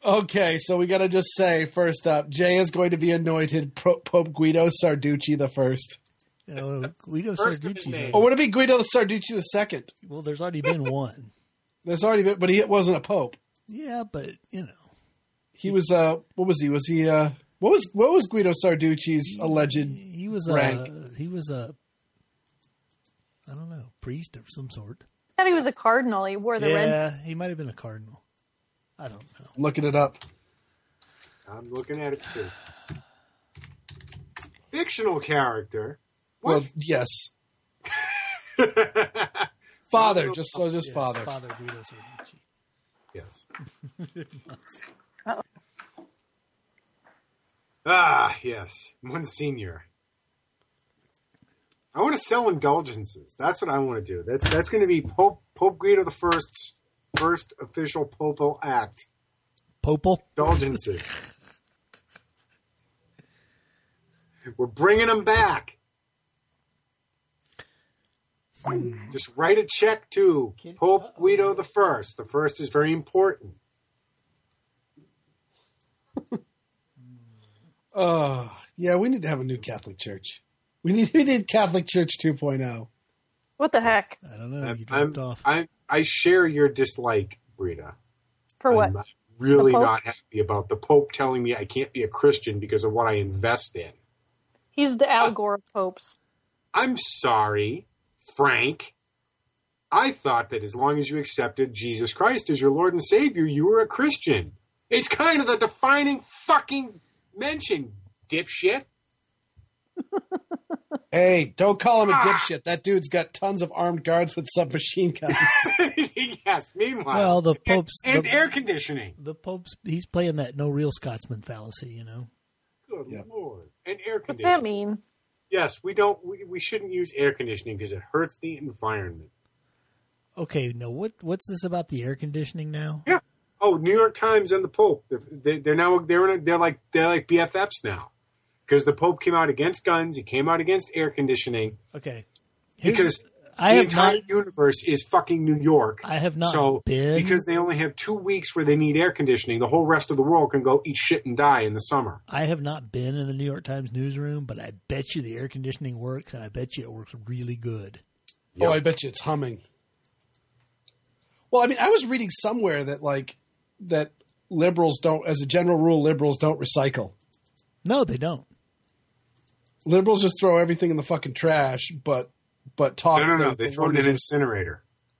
Okay, so we got to just say, first up, Jay is going to be anointed Pope Guido Sarducci the First. Guido Sarducci. Or would it be Guido Sarducci the Second? Well, there's already been one. There's already been, but he wasn't a pope. Yeah, but he was. What was he? Was he? What was Guido Sarducci's alleged rank? He was a. I don't know, priest of some sort. I thought he was a cardinal. He wore the red. Yeah, he might have been a cardinal. I don't know. I'm looking it up. I'm looking at it too. Fictional character. What? Well, yes. Father, just father. Father Guido Sarducci. Yes. Uh-oh. Yes. Monsignor. I want to sell indulgences. That's what I want to do. That's going to be Pope Guido the First's first official papal act. Popal? Indulgences. We're bringing them back. Just write a check to Pope Guido the First. The first is very important. Yeah, we need to have a new Catholic Church. We need Catholic Church 2.0. What the heck? I don't know. You dropped off. I share your dislike, Brita. For what? I'm really not happy about the Pope telling me I can't be a Christian because of what I invest in. He's the Al Gore of popes. I'm sorry, Frank. I thought that as long as you accepted Jesus Christ as your Lord and Savior, you were a Christian. It's kind of the defining fucking mention, dipshit. Hey, don't call him a dipshit. That dude's got tons of armed guards with submachine guns. Yes, meanwhile. Well, the Pope's... And air conditioning. The Pope's... He's playing that no real Scotsman fallacy, Good Lord. And air What's conditioning. that mean? Yes, we shouldn't use air conditioning because it hurts the environment. Okay, now what's this about the air conditioning now? Yeah. Oh, New York Times and the Pope. They're like BFFs now. Because the Pope came out against guns, he came out against air conditioning. Okay. Because the entire universe is fucking New York. I have not been. Because they only have 2 weeks where they need air conditioning. The whole rest of the world can go eat shit and die in the summer. I have not been in the New York Times newsroom, but I bet you the air conditioning works, and I bet you it works really good. Yep. Oh, I bet you it's humming. Well, I mean, I was reading somewhere that liberals don't, as a general rule, liberals don't recycle. No, they don't. Liberals just throw everything in the fucking trash, but talk. No. They throw it in an incinerator.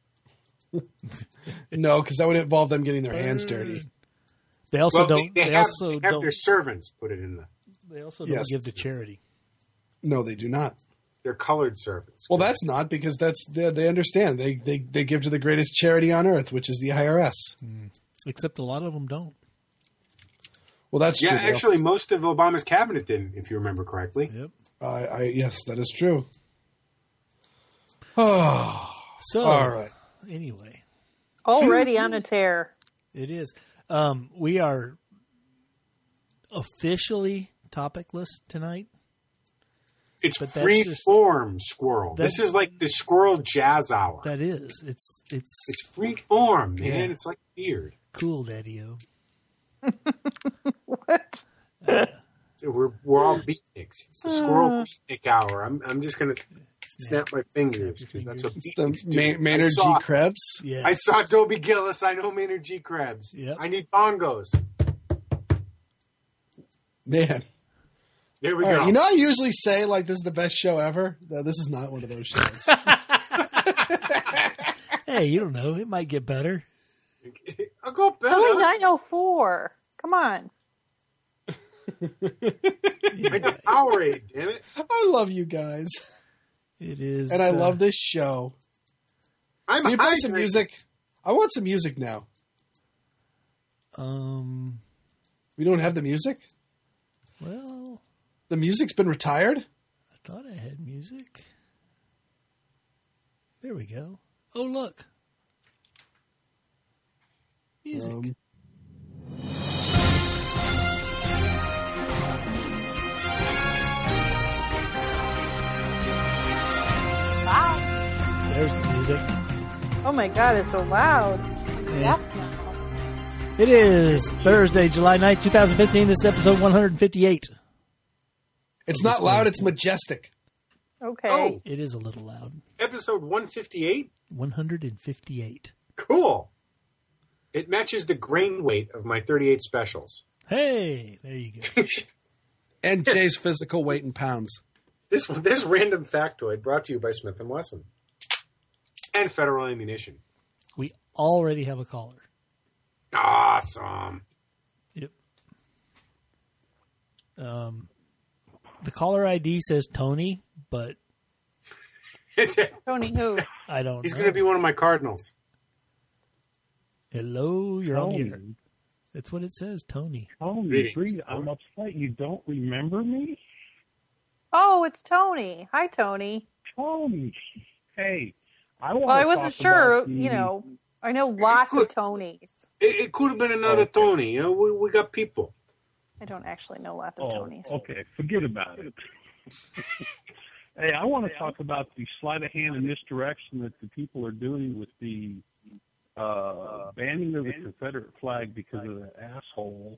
No, because that would involve them getting their hands dirty. They also They have their servants put it in the. They also don't give to charity. No, they do not. They're colored servants. Well, that's not because they understand. They give to the greatest charity on earth, which is the IRS. Except a lot of them don't. Well, that's true. Actually, most of Obama's cabinet didn't, if you remember correctly. Yep. Yes, that is true. Oh, so all right. Anyway, already on a tear. It is. We are officially topicless tonight. It's free form, squirrel. This is like the squirrel jazz hour. That is. It's free form, man. Yeah. It's like beard. Cool, Daddy-O. What? We're all beatniks. It's the squirrel beatnik hour. I'm just gonna snap my fingers because that's what beatniks do. Maynard G. Krebs. Yes. I saw Dobie Gillis. I know Maynard G. Krebs. Yep. I need bongos. Man. There we all go. Right, I usually say this is the best show ever. This is not one of those shows. Hey, you don't know. It might get better. I'll go better. It's only 9:04. Come on. I got Powerade, damn it. I love you guys. It is. And I love this show. I'm you play some music? I want some music now. We don't have the music? Well, the music's been retired? I thought I had music. There we go. Oh, look. Music. Wow. There's the music. Oh my God, it's so loud. Yeah. It is Thursday, July 9th, 2015. This is episode 158. It's not loud, it's majestic. Okay. Oh, It is a little loud. episode 158? 158. Cool. It matches the grain weight of my 38 specials. Hey, there you go. And Jay's physical weight in pounds. This random factoid brought to you by Smith & Wesson. And Federal Ammunition. We already have a caller. Awesome. Yep. The caller ID says Tony, but Tony who? I don't know. He's going to be one of my Cardinals. Hello, you're on the air. Tony, That's what it says, Tony. Greetings. Bree, I'm upset you don't remember me. Oh, it's Tony. Hi, Tony. Tony, hey, I want. Well, I wasn't sure. You know, I know lots of Tonys. It could have been another Okay. Tony. You know, we got people. I don't actually know lots of Oh, Tonys. okay, forget about it. Hey, I want to talk about the sleight of hand and misdirection that the people are doing with the banning of the Confederate flag because of the asshole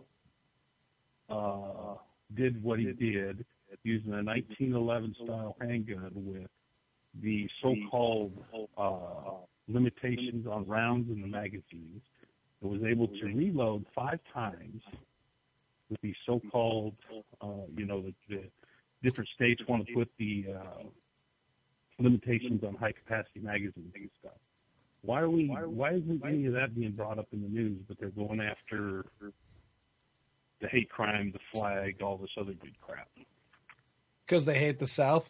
did what he did using a 1911 style handgun with the so-called limitations on rounds in the magazines. It was able to reload 5 times with the so-called, the different states want to put the limitations on high-capacity magazines and stuff. Why isn't any of that being brought up in the news, but they're going after the hate crime, the flag, all this other good crap? Because they hate the South.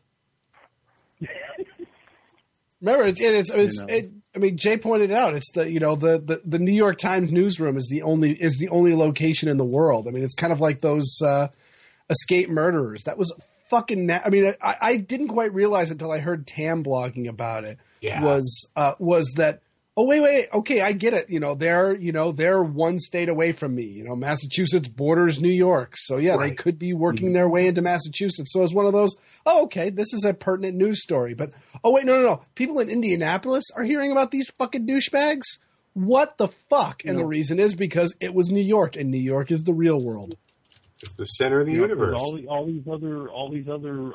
Remember, I mean, Jay pointed out. It's the New York Times newsroom is the only location in the world. I mean, it's kind of like those escaped murderers. That was fucking. I mean, I didn't quite realize until I heard Tam blogging about it. Yeah. Was that? Oh wait, okay, I get it. They're one state away from me. Massachusetts borders New York, so yeah, Right. they could be working their way into Massachusetts. So it's one of those. Oh, okay, this is a pertinent news story. But oh wait, no, people in Indianapolis are hearing about these fucking douchebags. What the fuck? And the reason is because it was New York, and New York is the real world. It's the center of the universe. All these other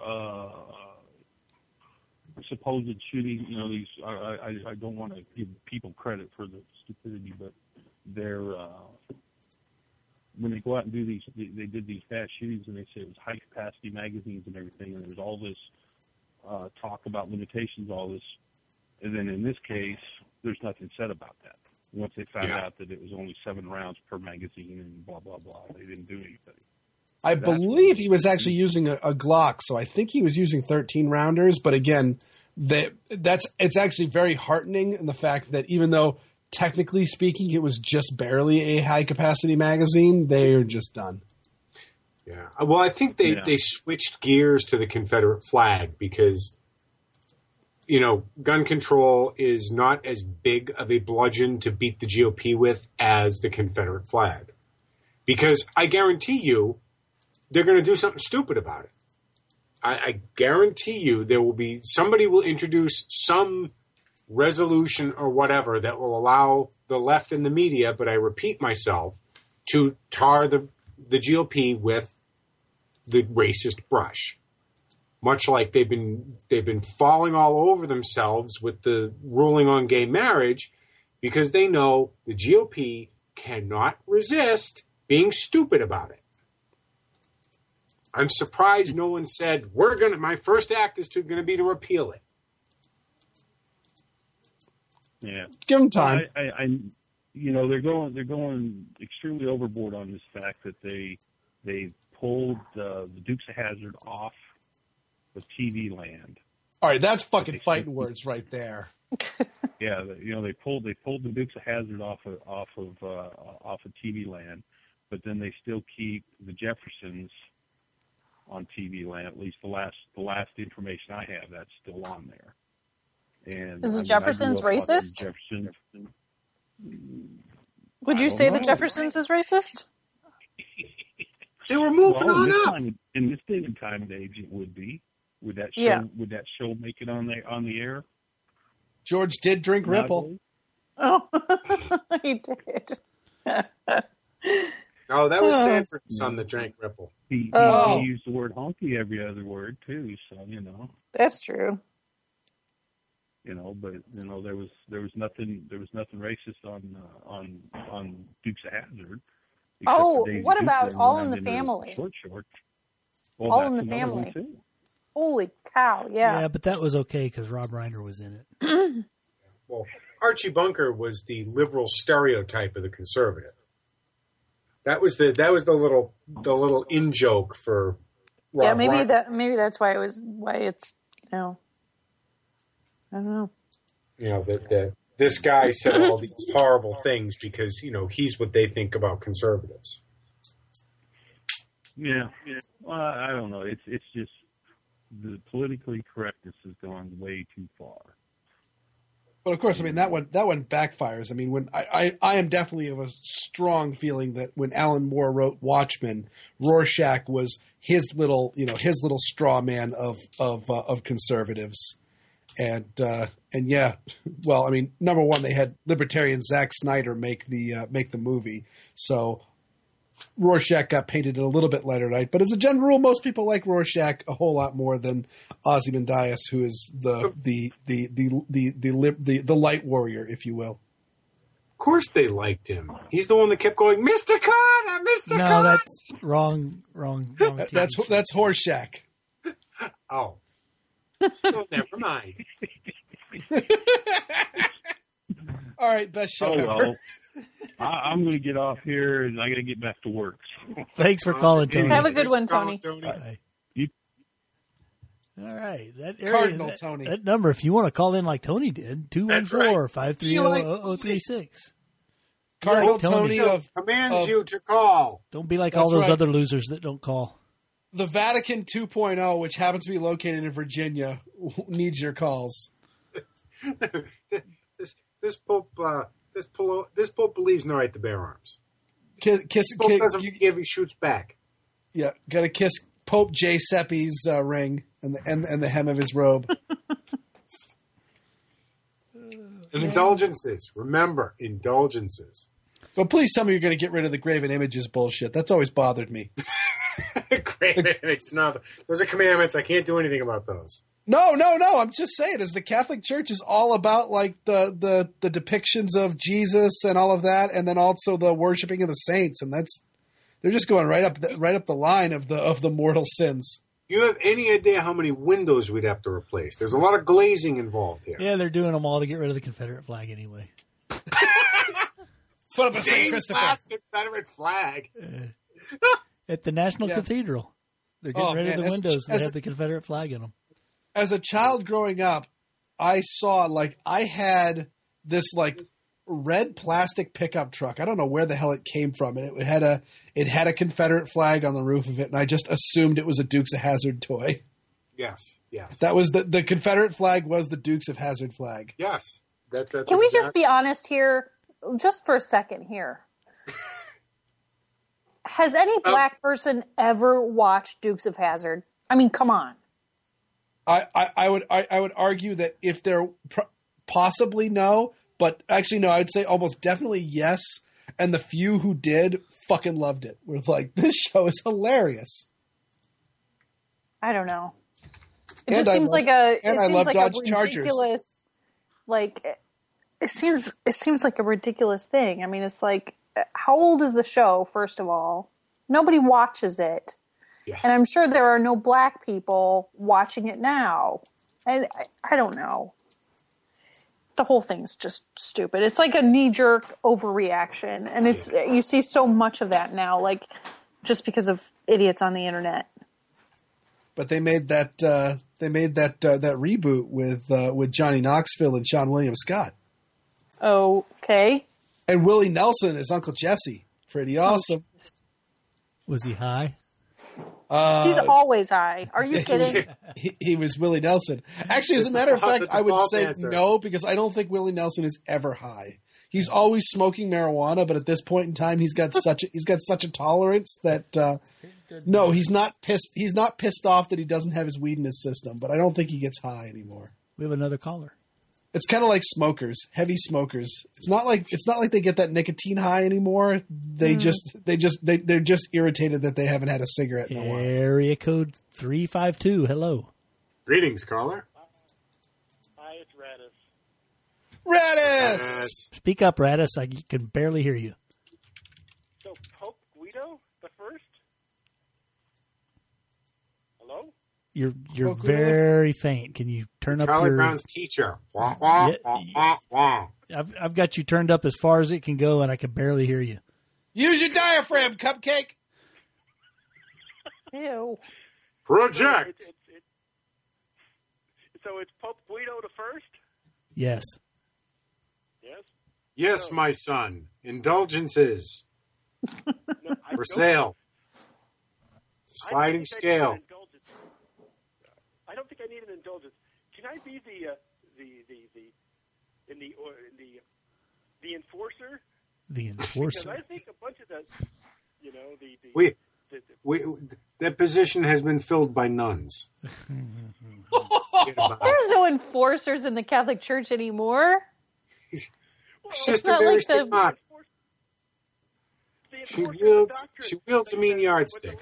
supposed shootings. These I don't want to give people credit for the stupidity, but they're when they go out and do these, they did these mass shootings, and they say it was high capacity magazines and everything, and there's all this talk about limitations, all this, and then in this case, there's nothing said about that. Once they found out that it was only 7 rounds per magazine and blah blah blah, they didn't do anything. I believe he was actually using a Glock, so I think he was using 13 rounders. But again, it's actually very heartening in the fact that even though technically speaking it was just barely a high capacity magazine, they are just done. Yeah. Well, I think they switched gears to the Confederate flag because, gun control is not as big of a bludgeon to beat the GOP with as the Confederate flag. Because I guarantee you, they're going to do something stupid about it. I guarantee you somebody will introduce some resolution or whatever that will allow the left and the media, but I repeat myself, to tar the GOP with the racist brush. Much like they've been falling all over themselves with the ruling on gay marriage because they know the GOP cannot resist being stupid about it. I'm surprised no one said my first act is going to be to repeal it. Yeah, Give them time. They're going extremely overboard on this fact that they pulled the Dukes of Hazzard off of TV land. All right, that's fucking fighting words right there. Yeah, they pulled the Dukes of Hazzard off of TV land, but then they still keep the Jeffersons on TV land. At least the last information I have, that's still on there. And Is the Jeffersons racist? Would you say the Jeffersons is racist? They were moving on up. In this day and time and age, it would be. Would that show? Yeah. Would that show make it on the air? George did drink Ripple. Oh, he did. Oh, that was Sanford's son that drank Ripple. He used the word honky every other word too, so That's true. But there was nothing racist on Dukes of Hazzard. Oh, what about All in the Family? Short. All in the Family. Holy cow! Yeah. Yeah, but that was okay because Rob Reiner was in it. Well, Archie Bunker was the liberal stereotype of the conservative. That was the little in joke for Rob Reiner. Maybe that's why it's I don't know. That this guy said all these horrible things because he's what they think about conservatives. Yeah. Well, I don't know. It's just the politically correctness has gone way too far. But of course, I mean that one backfires. I mean, when I am definitely of a strong feeling that when Alan Moore wrote Watchmen, Rorschach was his little straw man of conservatives, and yeah, well, I mean, number one, they had libertarian Zack Snyder make the movie, so Rorschach got painted in a little bit lighter light. But as a general rule, most people like Rorschach a whole lot more than Ozymandias, who is the light warrior, if you will. Of course they liked him. He's the one that kept going, Mr. Carter, Mr. Carter. No, that's wrong. That's Horseshack. Oh. Well, never mind. All right, best show ever. Well. I'm going to get off here, and I got to get back to work. Thanks for calling, Tony. Have a good one, Tony. Bye. All right. Tony. That number, if you want to call in like Tony did, 214-530-0036. Cardinal Tony commands you to call. Don't be like all those other losers that don't call. The Vatican 2.0, which happens to be located in Virginia, needs your calls. This Pope... This Pope believes no right to bear arms. Pope doesn't give; he shoots back. Yeah, got to kiss Pope Giuseppe's ring and the hem of his robe. And indulgences. Remember, indulgences. But please tell me you're going to get rid of the graven images bullshit. That's always bothered me. Graven images. No, those are commandments. I can't do anything about those. No. I'm just saying, as the Catholic Church is all about like the depictions of Jesus and all of that, and then also the worshiping of the saints, and they're just going right up the line of the mortal sins. You have any idea how many windows we'd have to replace? There's a lot of glazing involved here. Yeah, they're doing them all to get rid of the Confederate flag anyway. Put up a St. Christopher Confederate flag at the National Cathedral. They're getting rid of the windows that have the Confederate flag in them. As a child growing up, I had this red plastic pickup truck. I don't know where the hell it came from, and it had a Confederate flag on the roof of it, and I just assumed it was a Dukes of Hazzard toy. Yes. That was the Confederate flag was the Dukes of Hazzard flag. Yes. Can we just be honest here, just for a second here? Has any black person ever watched Dukes of Hazzard? I mean, come on. I would argue that if they're possibly no, but actually no, I'd say almost definitely yes. And the few who did fucking loved it. We're like, this show is hilarious. I don't know. It seems like a ridiculous, it seems like a ridiculous thing. I mean, it's like, how old is the show? First of all, nobody watches it. Yeah. And I'm sure there are no black people watching it now. And I don't know. The whole thing's just stupid. It's like a knee-jerk overreaction. And you see so much of that now, like just because of idiots on the internet. But they made that reboot with Johnny Knoxville and Sean William Scott. Okay. And Willie Nelson as Uncle Jesse. Pretty awesome. Was he high? He's always high. Are you kidding? He was Willie Nelson. Actually, as a matter of fact, I would say no, because I don't think Willie Nelson is ever high. He's always smoking marijuana, but at this point in time, he's got such a tolerance that no, he's not pissed. He's not pissed off that he doesn't have his weed in his system, but I don't think he gets high anymore. We have another caller. It's kind of like smokers, heavy smokers. It's not like they get that nicotine high anymore. They're just irritated that they haven't had a cigarette in a while. Area code 352. Hello. Greetings, caller. Hi, it's Radis. Radis! Speak up, Radis. I can barely hear you. So, Pope Guido the First? Hello? You're very faint. Can you turn up Charlie your... Brown's teacher. Wah, wah, wah, wah, wah. I've got you turned up as far as it can go, and I can barely hear you. Use your diaphragm, Cupcake. Ew. Project. So it's Pope Guido the First? Yes. Yes? Yes, my son. Indulgences. No, For sale. It's a sliding scale. I don't think I need an indulgence. Can I be the enforcer? The enforcer. Because I think a bunch of the that position has been filled by nuns. There's no enforcers in the Catholic Church anymore. It's not like the... She wields a mean yardstick.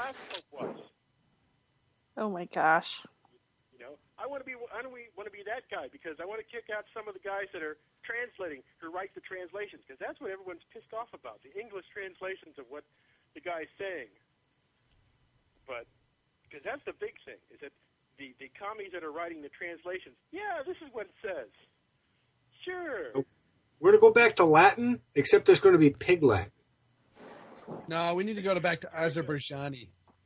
Oh my gosh. I want to be that guy because I want to kick out some of the guys that are translating, who write the translations, because that's what everyone's pissed off about, the English translations of what the guy's saying. But because that's the big thing, is that the commies that are writing the translations, yeah, this is what it says. Sure. We're going to go back to Latin, except there's going to be Pig Latin. No, we need to go back to Azerbaijani.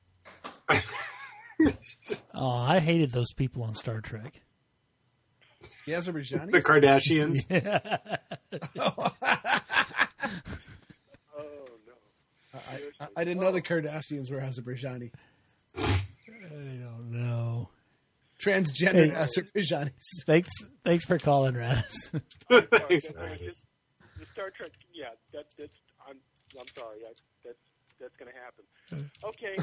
Oh, I hated those people on Star Trek. The Azerbaijanis? The Kardashians? Yeah. Oh, no. I didn't know the Kardashians were Azerbaijani. I don't know. Transgender Azerbaijanis. Thanks for calling, Radis. Thanks, Radis. The Star Trek, yeah, that's I'm sorry, that's going to happen. Okay.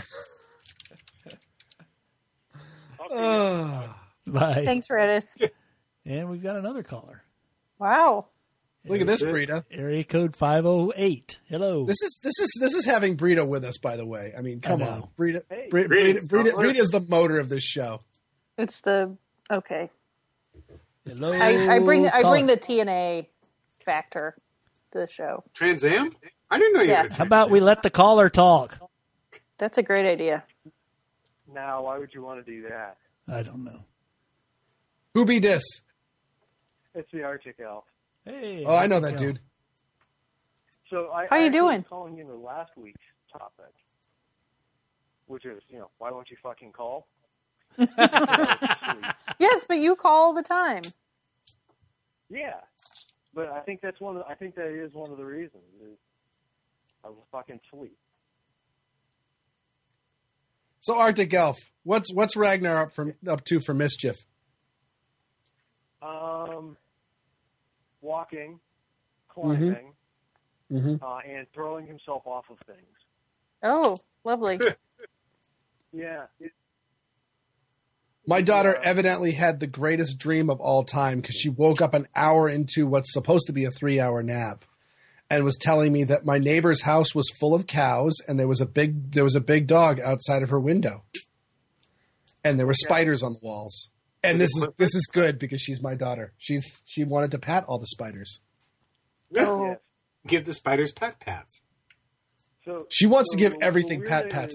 Bye. Thanks, Radis. And we've got another caller. Wow. Look at this, Brita. Area code 508. Hello. This is having Brita with us, by the way. I mean, come on. Brita is the motor of this show. It's the okay. Hello. I bring the TNA factor to the show. Trans Am? I didn't know you Yes. were. How about we let the caller talk? That's a great idea. Now, why would you want to do that? I don't know. Who be this? It's the Arctic Elf. Hey. Oh, I know that dude. So How you doing? Was calling into last week's topic, which is, why won't you fucking call? Yes, but you call all the time. Yeah, but I think that is one of the reasons. Is I was fucking asleep. So Arctic Elf, what's Ragnar up to for mischief? Walking, climbing, Mm-hmm. and throwing himself off of things. Oh, lovely. Yeah. My daughter evidently had the greatest dream of all time because she woke up an hour into what's supposed to be a 3-hour nap and was telling me that my neighbor's house was full of cows and there was a big dog outside of her window. And there were spiders on the walls. And this is good because she's my daughter. She wanted to pat all the spiders. Oh. Give the spiders pats. So she wants to give everything pats.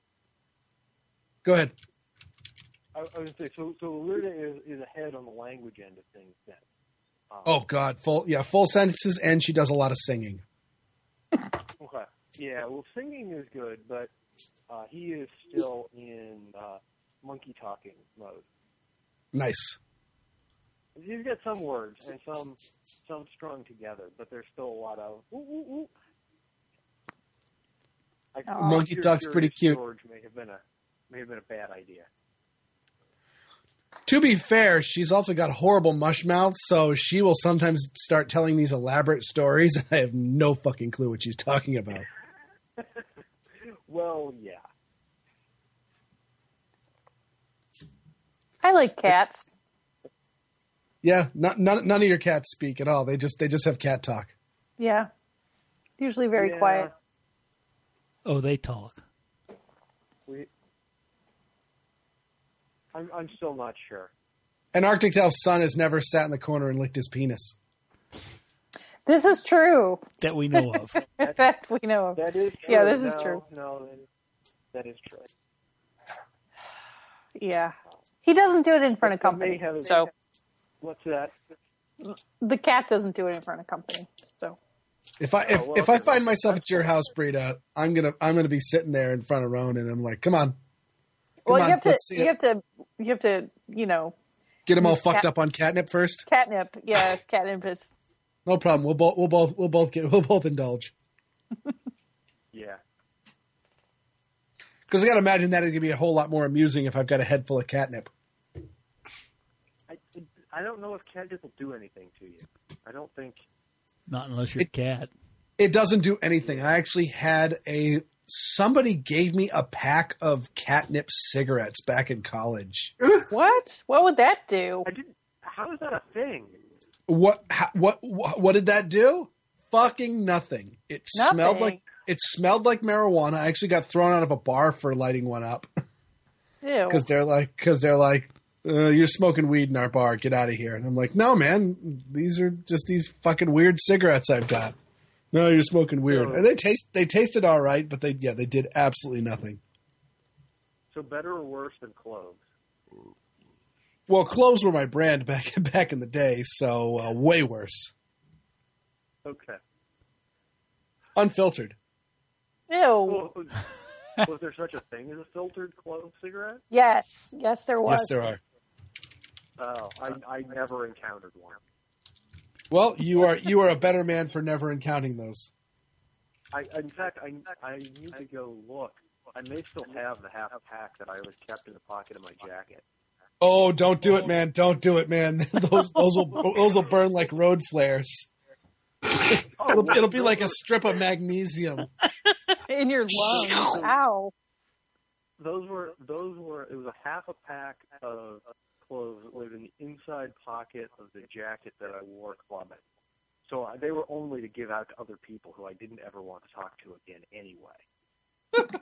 Go ahead. I was going to say, so Lurda is ahead on the language end of things then. Oh God, full sentences, and she does a lot of singing. Okay. Yeah, well, singing is good, but he is still in monkey talking mode. Nice. He's got some words and some strung together, but there's still a lot of ooh. Monkey talk's pretty cute. George may have been a bad idea. To be fair, she's also got horrible mush mouth, so she will sometimes start telling these elaborate stories, and I have no fucking clue what she's talking about. Well, yeah. I like cats. Yeah, none of your cats speak at all. They just have cat talk. Yeah, usually very quiet. Oh, they talk. I'm still not sure. An Arctic Elf's son has never sat in the corner and licked his penis. This is true. That we know of. That we know of. That is true. Yeah, this is true. No, that is true. Yeah. He doesn't do it in front of company. So what's that? The cat doesn't do it in front of company. So if I find myself at your house, Brita, I'm gonna be sitting there in front of Ron, and I'm like, come on. You have to, you know, get them all fucked up on catnip first. Catnip, yeah, catnip is no problem. We'll both indulge. Yeah. Because I got to imagine that it's gonna be a whole lot more amusing if I've got a head full of catnip. I don't know if catnip will do anything to you. I don't think. Not unless you're a cat. It doesn't do anything. I actually had somebody gave me a pack of catnip cigarettes back in college. What? What would that do? How is that a thing? What did that do? Fucking nothing. It smelled like marijuana. I actually got thrown out of a bar for lighting one up. Ew. Because they're like, you're smoking weed in our bar. Get out of here. And I'm like, no, man. These are just these fucking weird cigarettes I've got. No, you're smoking weird. And they tasted all right, but they did absolutely nothing. So better or worse than cloves? Well, cloves were my brand back in the day, so way worse. Okay. Unfiltered. Ew. Was there such a thing as a filtered clove cigarette? Yes, there was. Yes, there are. Oh, I never encountered one. Well, you are a better man for never encountering those. In fact, I need to go look. I may still have the half pack that I always kept in the pocket of my jacket. Oh, don't do it, man! Don't do it, man! those will burn like road flares. It'll be like a strip of magnesium in your lungs. Ow! Those were. It was a half a pack of clothes that lived in the inside pocket of the jacket that I wore clubbing. So they were only to give out to other people who I didn't ever want to talk to again anyway.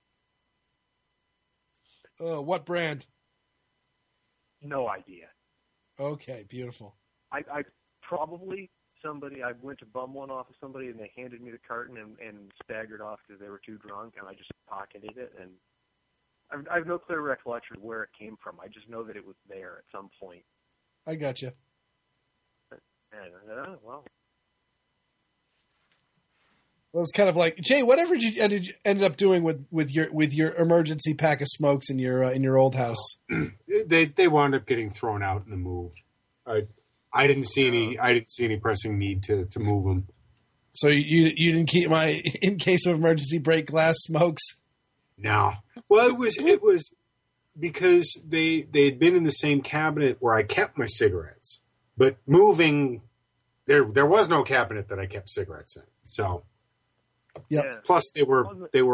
What brand? No idea. Okay, beautiful. I probably somebody, I went to bum one off of somebody and they handed me the carton and staggered off because they were too drunk, and I just pocketed it, and I have no clear recollection of where it came from. I just know that it was there at some point. I got you. Well, it was kind of like, Jay, whatever you ended up doing with your emergency pack of smokes in your old house. They wound up getting thrown out in the move. I didn't see any pressing need to move them. So you didn't keep my in case of emergency break glass smokes. No. Well, it was because they had been in the same cabinet where I kept my cigarettes, but moving there was no cabinet that I kept cigarettes in. So, yeah. Plus they were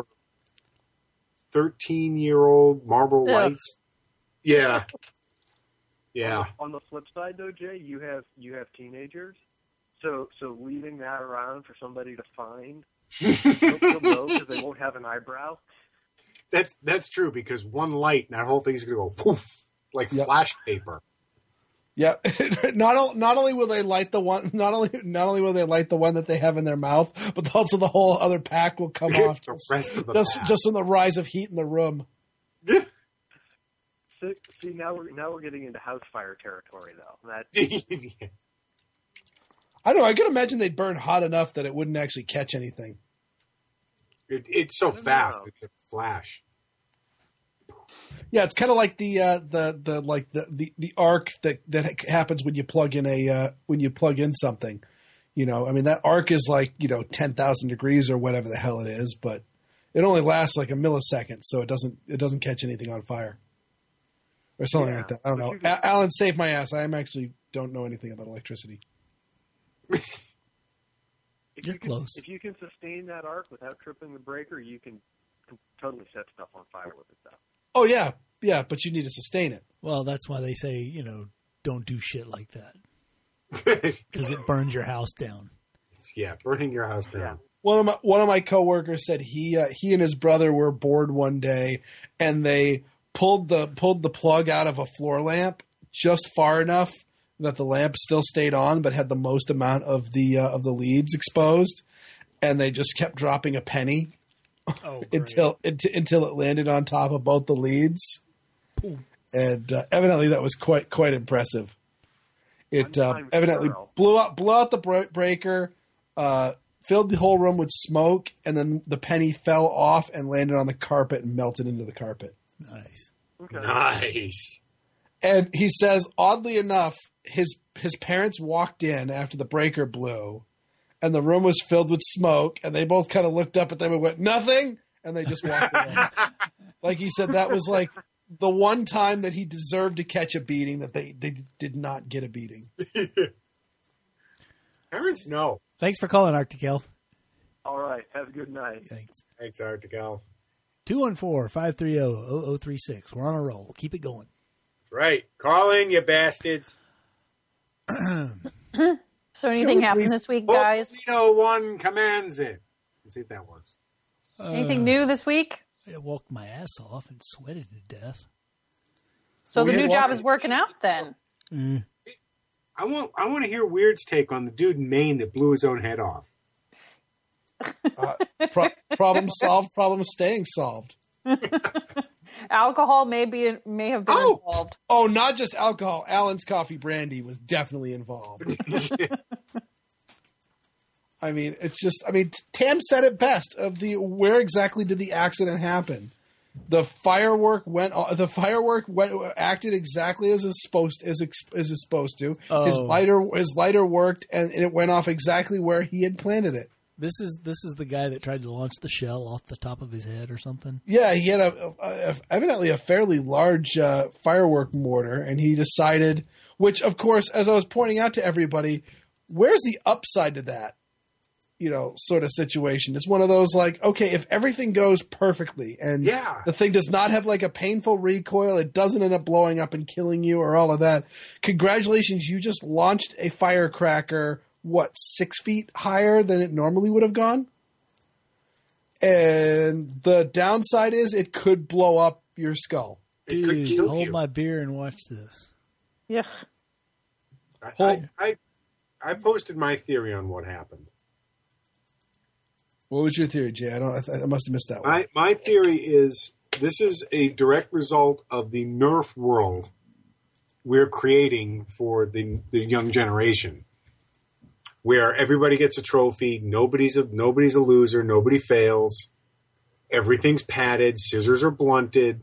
13-year-old Marlboro Lights. Yeah. Yeah. On the flip side, though, Jay, you have teenagers, so leaving that around for somebody to find, they'll know because they won't have an eyebrow. That's true, because one light and that whole thing's gonna go poof like flash paper. Yeah. Not only will they light the one, not only will they light the one that they have in their mouth, but also the whole other pack will come off. The rest of the just in the rise of heat in the room. See, now we're getting into house fire territory, though. I don't know. I can imagine they'd burn hot enough that it wouldn't actually catch anything. It's so fast; it could flash. Yeah, it's kind of like the arc that happens when you plug in something. You know, I mean, that arc is like 10,000 degrees or whatever the hell it is, but it only lasts like a millisecond, so it doesn't catch anything on fire. Or something like that. I don't know. Alan, save my ass. I actually don't know anything about electricity. You're close. If you can sustain that arc without tripping the breaker, you can totally set stuff on fire with it, though. Oh, yeah. Yeah, but you need to sustain it. Well, that's why they say, don't do shit like that because it burns your house down. Yeah, burning your house down. Yeah. One of my coworkers said he and his brother were bored one day, and they pulled the plug out of a floor lamp just far enough that the lamp still stayed on, but had the most amount of the leads exposed, and they just kept dropping a penny until it landed on top of both the leads, and evidently that was quite impressive. It evidently blew out the breaker. Filled the whole room with smoke, and then the penny fell off and landed on the carpet and melted into the carpet. Nice. Okay. Nice. And he says, oddly enough, his parents walked in after the breaker blew, and the room was filled with smoke, and they both kind of looked up at them and went, nothing, and they just walked away. Like he said, that was like the one time that he deserved to catch a beating that they did not get a beating. Parents know. Thanks for calling, Arctic All right. Have a good night. Thanks, Arctic Elf. 214-530-0036. We're on a roll. Keep it going. That's right. Call in, you bastards. So anything happened this week, guys? Torpedo 1 commands it. Let's see if that works. Anything new this week? I woke my ass off and sweated to death. So the new job is working out then? I want to hear Weird's take on the dude in Maine that blew his own head off. Problem solved. Problem staying solved. Alcohol may have been involved. Oh, not just alcohol. Allen's Coffee Brandy was definitely involved. I mean, Tam said it best. Where exactly did the accident happen? The firework acted exactly as it's supposed to. Oh. His lighter worked, and it went off exactly where he had planted it. This is the guy that tried to launch the shell off the top of his head or something. Yeah, he had evidently a fairly large firework mortar, and he decided, which of course, as I was pointing out to everybody, where's the upside to that? Sort of situation. It's one of those like, okay, if everything goes perfectly and the thing does not have like a painful recoil, it doesn't end up blowing up and killing you or all of that. Congratulations, you just launched a firecracker, 6 feet higher than it normally would have gone? And the downside is it could blow up your skull. It could kill hold you. My beer and watch this. Yeah. I posted my theory on what happened. What was your theory, Jay? I must have missed that one. My theory is this is a direct result of the Nerf world we're creating for the young generation, where everybody gets a trophy, nobody's a loser, nobody fails, everything's padded, scissors are blunted,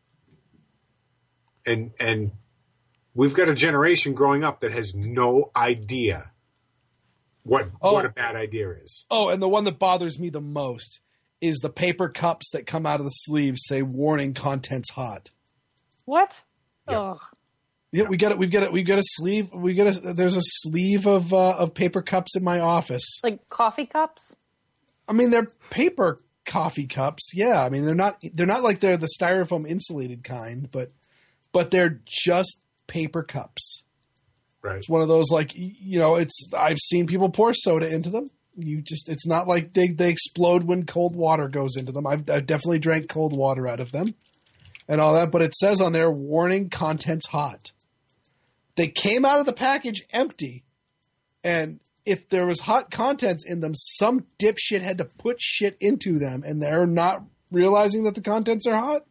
and we've got a generation growing up that has no idea what a bad idea is. Oh, and the one that bothers me the most is the paper cups that come out of the sleeves say "Warning: Contents hot." What? Yeah. Oh. Yeah, we've got a sleeve. There's a sleeve of paper cups in my office. Like coffee cups? I mean, they're paper coffee cups. Yeah, I mean they're not like they're the styrofoam insulated kind, but they're just paper cups. Right. It's one of those like, I've seen people pour soda into them. It's not like they explode when cold water goes into them. I've definitely drank cold water out of them and all that, but it says on there, warning, contents hot. They came out of the package empty, and if there was hot contents in them, some dipshit had to put shit into them, and they're not realizing that the contents are hot.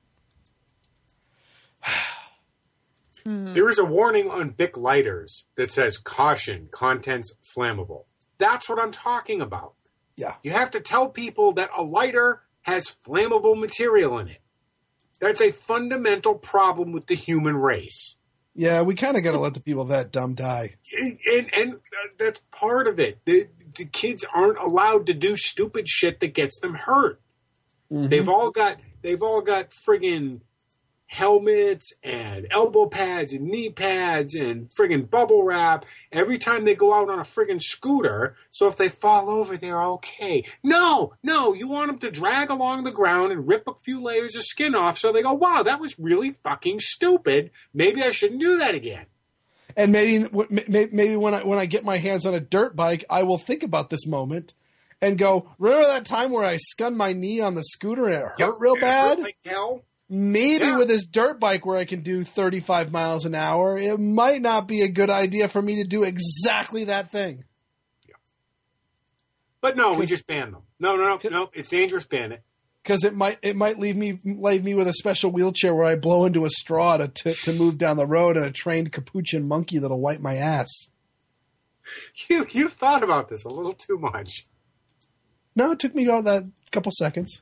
There is a warning on Bic lighters that says, caution, contents flammable. That's what I'm talking about. Yeah. You have to tell people that a lighter has flammable material in it. That's a fundamental problem with the human race. Yeah, we kind of got to let the people that dumb die. And that's part of it. The kids aren't allowed to do stupid shit that gets them hurt. Mm-hmm. They've all got friggin' helmets and elbow pads and knee pads and friggin' bubble wrap every time they go out on a friggin' scooter, so if they fall over, they're okay. No, you want them to drag along the ground and rip a few layers of skin off so they go, wow, that was really fucking stupid. Maybe I shouldn't do that again. And maybe when I get my hands on a dirt bike, I will think about this moment and go, remember that time where I skunned my knee on the scooter and it hurt real bad? Hurt like hell. Maybe with this dirt bike where I can do 35 miles an hour, it might not be a good idea for me to do exactly that thing. Yeah. But no, we just ban them. No. It's dangerous. Ban it. Because it might leave me with a special wheelchair where I blow into a straw to move down the road and a trained capuchin monkey that'll wipe my ass. You've thought about this a little too much. No, it took me about that couple seconds.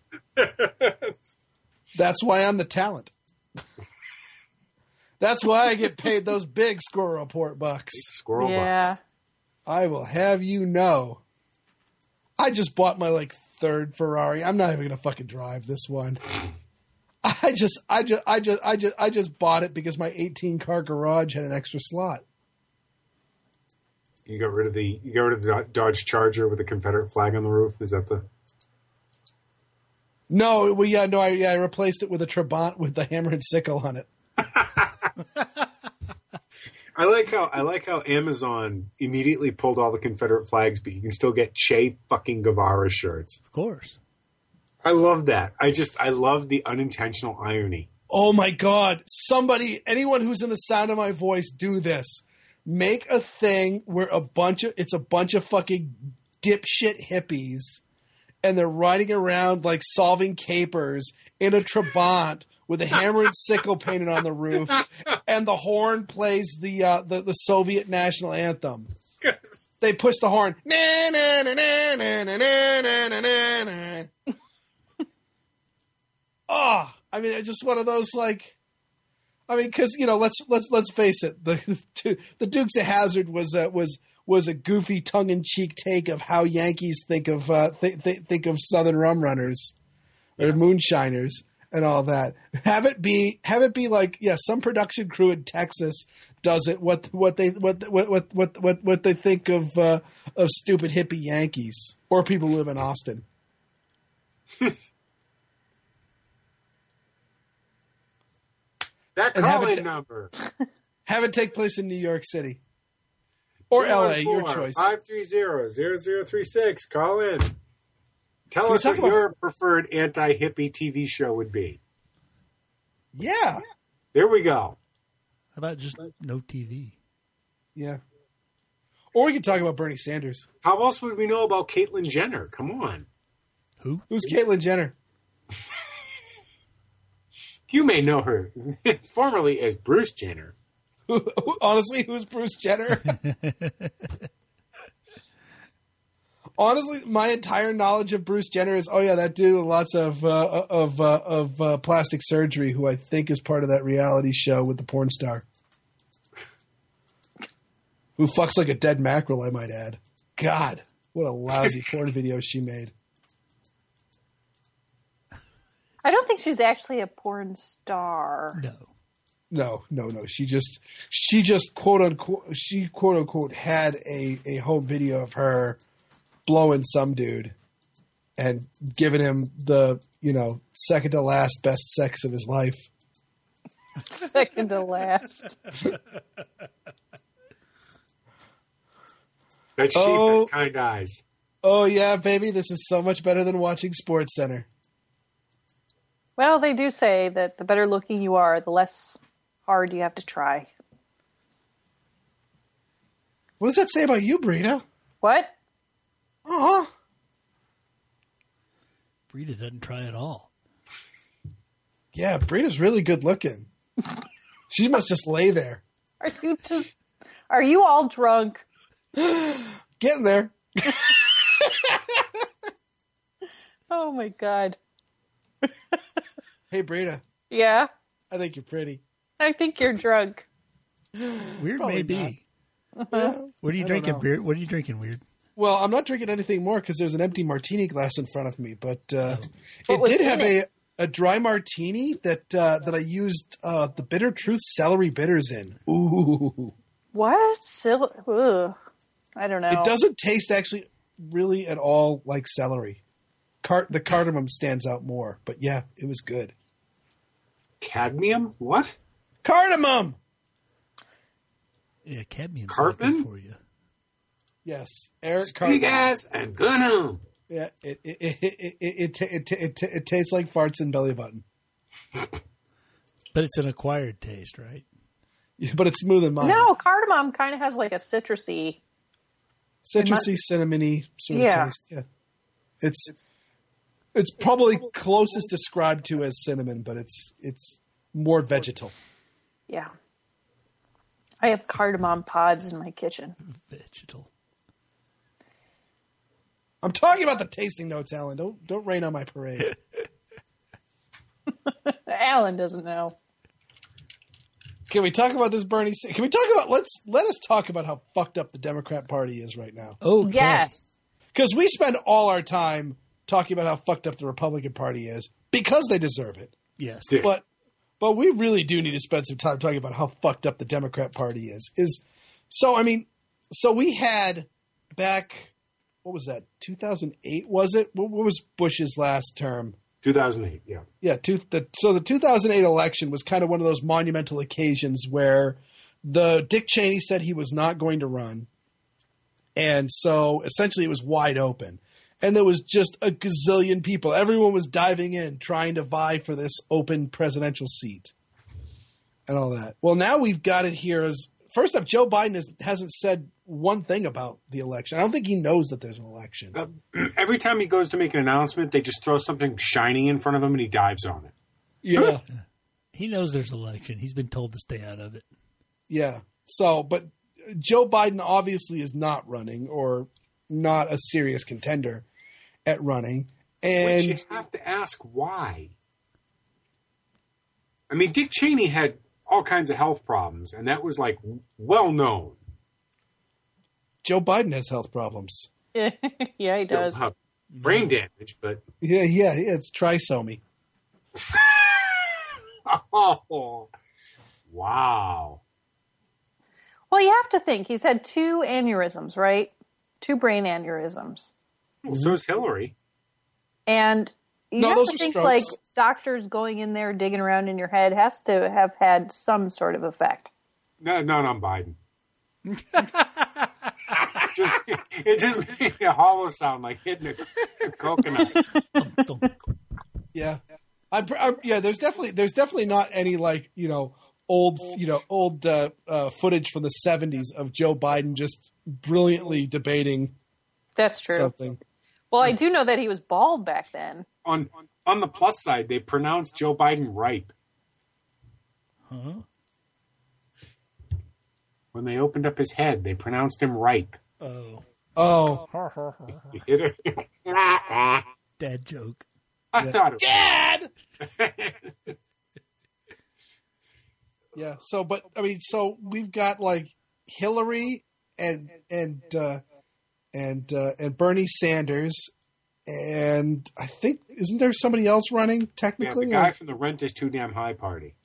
That's why I'm the talent. That's why I get paid those big Squirrel Report bucks. Big squirrel bucks. I will have you know. I just bought my third Ferrari. I'm not even gonna fucking drive this one. I just bought it because my 18-car garage had an extra slot. You got rid of the Dodge Charger with the Confederate flag on the roof. Is that the? No, I replaced it with a Trabant with the hammer and sickle on it. I like how Amazon immediately pulled all the Confederate flags, but you can still get Che fucking Guevara shirts. Of course. I love that. I love the unintentional irony. Oh my God. Anyone who's in the sound of my voice, do this. Make a thing where it's a bunch of fucking dipshit hippies and they're riding around solving capers in a Trabant with a hammer and sickle painted on the roof, and the horn plays the Soviet national anthem. They push the horn. Na, na, na, na, na, na, na, na, na. Oh, I mean, it's just one of those because let's face it, the Dukes of Hazzard was a goofy tongue-in-cheek take of how Yankees think of Southern rum runners or moonshiners. And all that. Have it be some production crew in Texas does it what they think of stupid hippie Yankees or people who live in Austin. That call-in number. Have it take place in New York City or LA, your choice. 530-0036. Call in. Tell us what your preferred anti-hippie TV show would be. Yeah. There we go. How about just no TV? Yeah. Or we could talk about Bernie Sanders. How else would we know about Caitlyn Jenner? Come on. Who's Caitlyn Jenner? You may know her formerly as Bruce Jenner. Honestly, who's Bruce Jenner? Honestly, my entire knowledge of Bruce Jenner is, that dude with lots of plastic surgery who I think is part of that reality show with the porn star. Who fucks like a dead mackerel, I might add. God, what a lousy porn video she made. I don't think she's actually a porn star. No. She just quote unquote had a home video of her blowing some dude and giving him the, second to last best sex of his life. Second to last. That sheep had kind eyes. Oh yeah, baby, this is so much better than watching Sports Center. Well, they do say that the better looking you are, the less hard you have to try. What does that say about you, Brita? What? Uh-huh. Brita doesn't try at all. Yeah, Brita's really good looking. She must just lay there. Are you all drunk? Getting there. Oh my God. Hey, Brita. Yeah? I think you're pretty. I think you're drunk. Weird may be. Yeah, what are you drinking, Beard? What are you drinking, Weird? Well, I'm not drinking anything more because there's an empty martini glass in front of me. But it did have a dry martini that I used the Bitter Truth celery bitters in. Ooh. What? Ugh. I don't know. It doesn't taste actually really at all like celery. The cardamom stands out more. But yeah, it was good. Cadmium? What? Cardamom! Yeah, cadmium's Cartman for you. Yes, Eric Cartman. Big ass and gun. Yeah, it tastes like farts and belly button. But it's an acquired taste, right? Yeah, but it's smooth and mild. No, cardamom kind of has like a citrusy, cinnamony sort of taste. Yeah, it's probably closest described to as cinnamon, but it's more vegetal. Yeah, I have cardamom pods in my kitchen. Vegetal. I'm talking about the tasting notes, Alan. Don't rain on my parade. Alan doesn't know. Can we talk about this Bernie? Can we talk about let us talk about how fucked up the Democrat Party is right now? Oh, yes. Because we spend all our time talking about how fucked up the Republican Party is because they deserve it. Yes. But we really do need to spend some time talking about how fucked up the Democrat Party is. So we had back, what was that? 2008 was it? What was Bush's last term? 2008, yeah. Yeah, so the 2008 election was kind of one of those monumental occasions where Dick Cheney said he was not going to run. And so essentially it was wide open. And there was just a gazillion people. Everyone was diving in, trying to vie for this open presidential seat and all that. Well, now we've got it here as – first up, Joe Biden hasn't said one thing about the election. I don't think he knows that there's an election. Every time he goes to make an announcement, they just throw something shiny in front of him and he dives on it. Yeah. He knows there's an election. He's been told to stay out of it. Yeah. So, but Joe Biden obviously is not running or not a serious contender at running. And Which you have to ask why. I mean, Dick Cheney had all kinds of health problems, and that was like well known. Joe Biden has health problems. Yeah, he does. Brain damage, but Yeah, it's trisomy. Oh, wow. Well, you have to think he's had 2 aneurysms, right? 2 brain aneurysms. Well, so is Hillary. And you have to think like doctors going in there digging around in your head has to have had some sort of effect. No, not on Biden. It just made a hollow sound like hitting a coconut. Yeah, there's definitely not any old footage from the 70s of Joe Biden just brilliantly debating. That's true. Something. Well, I do know that he was bald back then. On the plus side, they pronounced Joe Biden ripe. Huh? When they opened up his head, they pronounced him ripe. Oh. You hit it. Dad joke. I thought it was. Dad! Yeah. So we've got like Hillary and Bernie Sanders, and I think isn't there somebody else running technically? Yeah, the guy from the Rent is Too Damn High party.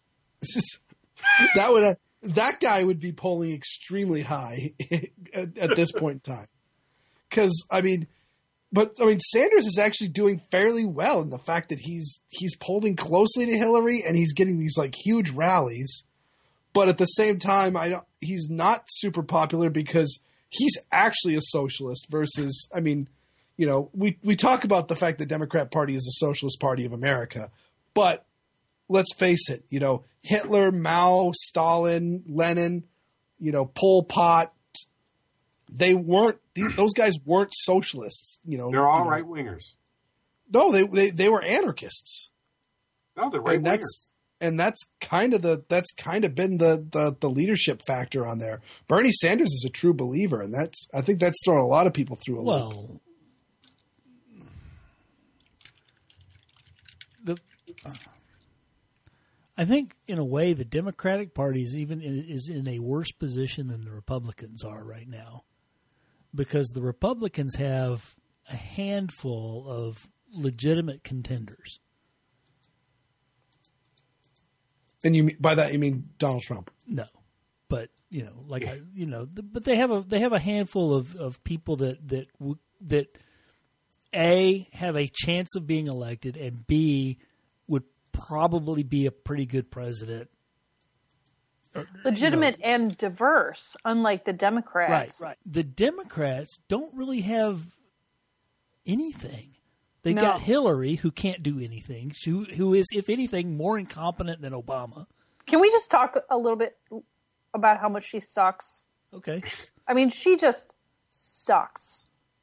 That guy would be polling extremely high at this point in time. Because Sanders is actually doing fairly well in the fact that he's polling closely to Hillary and he's getting these like huge rallies, but at the same time, he's not super popular because he's actually a socialist versus, we talk about the fact the Democrat Party is a socialist party of America, but let's face it, Hitler, Mao, Stalin, Lenin, Pol Pot, those guys weren't socialists, They're all right wingers. No, they were anarchists. No, they're right wingers. And that's kind of been the leadership factor on there. Bernie Sanders is a true believer, and I think that's thrown a lot of people through a loop. I think in a way the Democratic Party is in a worse position than the Republicans are right now, because the Republicans have a handful of legitimate contenders. And by that you mean Donald Trump? No, but but they have a handful of people that A, have a chance of being elected, and B, would probably be a pretty good president legitimate and diverse, unlike the Democrats. Right. The Democrats don't really have anything. They got Hillary, who can't do anything, who is, if anything, more incompetent than Obama. Can we just talk a little bit about how much she sucks? Okay. I mean, she just sucks.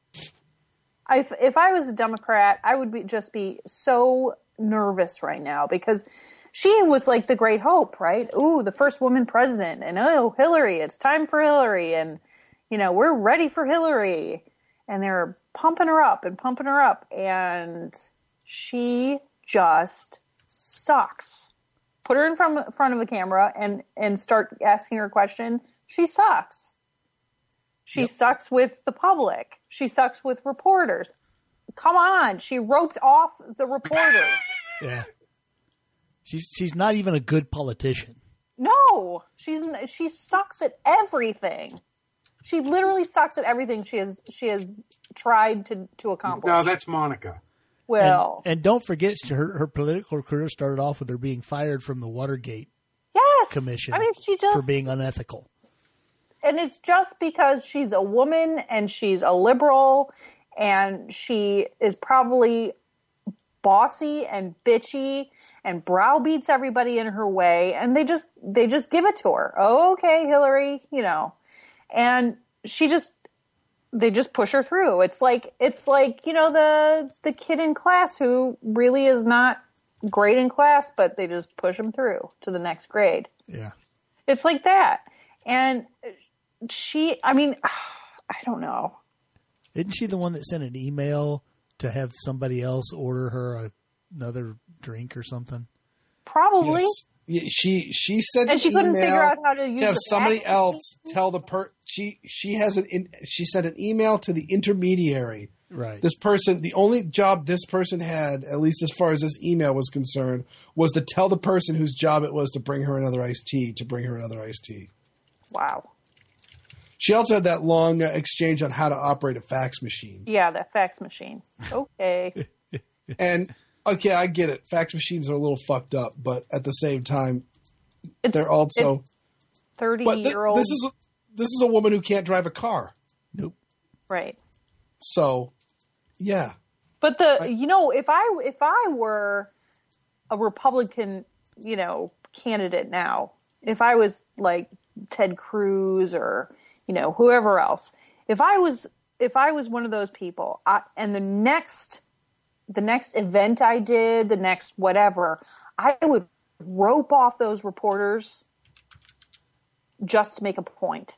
If I was a Democrat, I would just be so nervous right now because she was like the great hope, right? Ooh, the first woman president. And Hillary, it's time for Hillary. And, we're ready for Hillary. And they're pumping her up. And she just sucks. Put her in front of a camera and start asking her a question. She sucks. She sucks with the public. She sucks with reporters. Come on. She roped off the reporters. Yeah. She's not even a good politician. No. She sucks at everything. She literally sucks at everything she has tried to accomplish. No, that's Monica. Well. And don't forget, her political career started off with her being fired from the Watergate Commission for being unethical. And it's just because she's a woman and she's a liberal and she is probably bossy and bitchy and browbeats everybody in her way. And they just give it to her. Oh, okay, Hillary, and they just push her through. It's like, the kid in class who really is not great in class, but they just push him through to the next grade. Yeah. It's like that. And I don't know. Isn't she the one that sent an email to have somebody else order her another drink or something? Probably. Yes. She sent and she couldn't figure out how to use to have somebody else tell the she sent an email to the intermediary. Right. This person, the only job this person had, at least as far as this email was concerned, was to tell the person whose job it was to bring her another iced tea. Wow. She also had that long exchange on how to operate a fax machine. Yeah, that fax machine. Okay. And okay, I get it. Fax machines are a little fucked up, but at the same time, they're also 30-year-old. This is a woman who can't drive a car. Nope. Right. So, yeah. But if I were a Republican, candidate now, if I was like Ted Cruz or whoever else, if I was one of those people, and the next event I did, the next whatever, I would rope off those reporters just to make a point.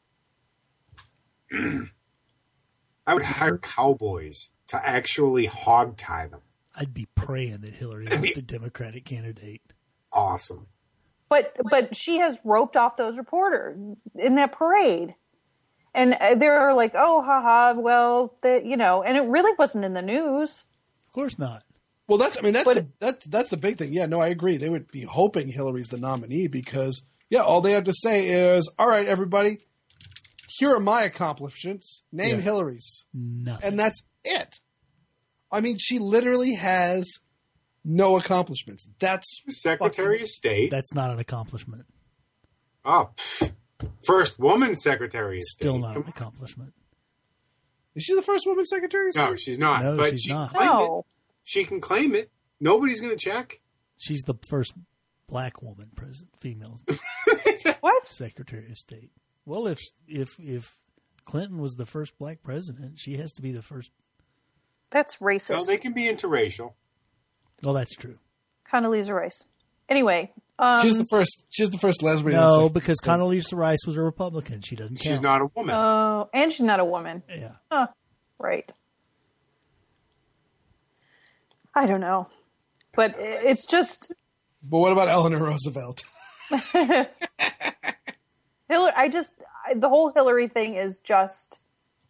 I would hire cowboys to actually hog-tie them. I'd be praying that Hillary was the Democratic candidate. Awesome. But she has roped off those reporters in that parade. And they're like, oh, haha, well, and it really wasn't in the news. Of course not. Well, that's the big thing. Yeah, no, I agree. They would be hoping Hillary's the nominee because, all they have to say is, all right, everybody, here are my accomplishments. Name Hillary's. Nothing. And that's it. I mean, she literally has no accomplishments. That's Secretary of State. That's not an accomplishment. Oh, first woman Secretary of State. Still not an accomplishment. Is she the first woman Secretary of State? No, she's not. No, but she's she not. Claim it. She can claim it. Nobody's going to check. She's the first black woman female What? Secretary of State. Well, if Clinton was the first black president, she has to be the first. That's racist. No, they can be interracial. Well, that's true. Condoleezza Rice. Anyway, she's the first lesbian. No, because Condoleezza Rice was a Republican. She doesn't count. She's not a woman. Oh, and she's not a woman. Yeah. Oh, right. I don't know, but it's just. But what about Eleanor Roosevelt? Hillary, the whole Hillary thing is just.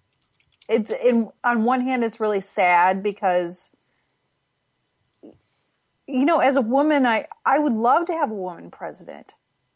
On one hand, it's really sad because. As a woman, I would love to have a woman president.